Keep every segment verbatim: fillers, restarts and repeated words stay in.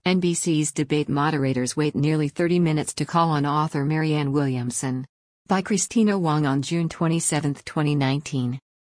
N B C's debate moderators wait nearly thirty minutes to call on author Marianne Williamson. By Christina Wong on June twenty-seventh, twenty nineteen.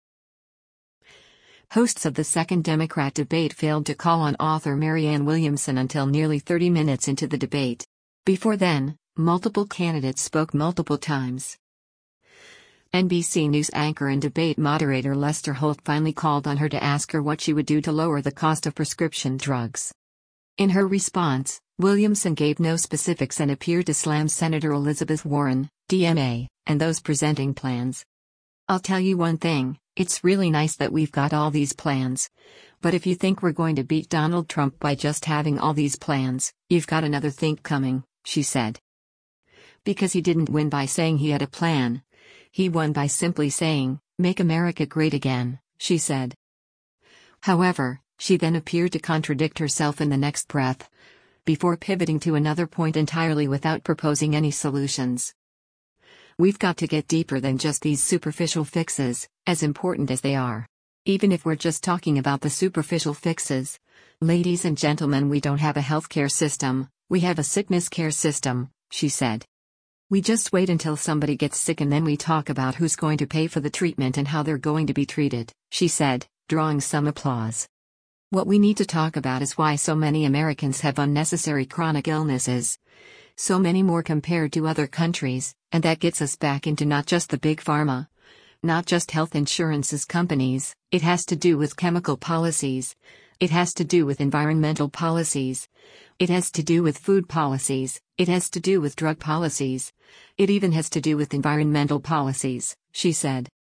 Hosts of the second Democrat debate failed to call on author Marianne Williamson until nearly thirty minutes into the debate. Before then, multiple candidates spoke multiple times. N B C News anchor and debate moderator Lester Holt finally called on her to ask her what she would do to lower the cost of prescription drugs. In her response, Williamson gave no specifics and appeared to slam Senator Elizabeth Warren, D M A, and those presenting plans. "I'll tell you one thing, it's really nice that we've got all these plans. But if you think we're going to beat Donald Trump by just having all these plans, you've got another think coming," she said. Because he didn't win by saying he had a plan. He won by simply saying, "Make America great again," she said. However, she then appeared to contradict herself in the next breath, before pivoting to another point entirely without proposing any solutions. "We've got to get deeper than just these superficial fixes, as important as they are. Even if we're just talking about the superficial fixes. Ladies and gentlemen, we don't have a healthcare system, we have a sickness care system," she said. "We just wait until somebody gets sick and then we talk about who's going to pay for the treatment and how they're going to be treated," she said, drawing some applause. "What we need to talk about is why so many Americans have unnecessary chronic illnesses. So many more compared to other countries, and that gets us back into not just the big pharma, not just health insurances companies, it has to do with chemical policies, it has to do with environmental policies, it has to do with food policies, it has to do with drug policies, it even has to do with environmental policies," she said.